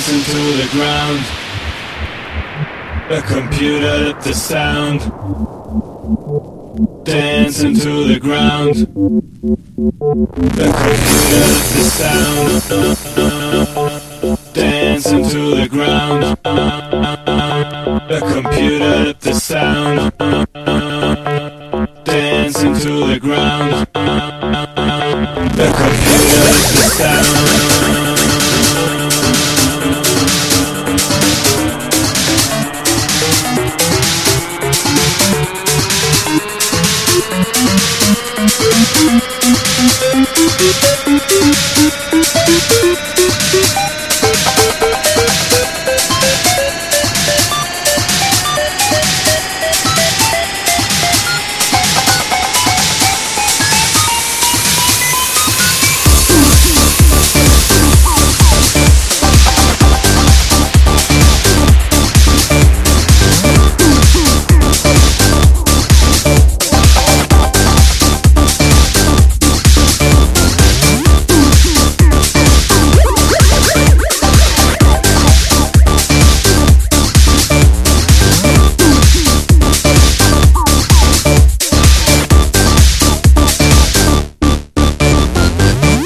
dancing to the ground. The computer at the sound, dancing to the ground. The computer at the sound, dancing to the ground. The computer at the sound, dancing to the ground. The computer at the sound.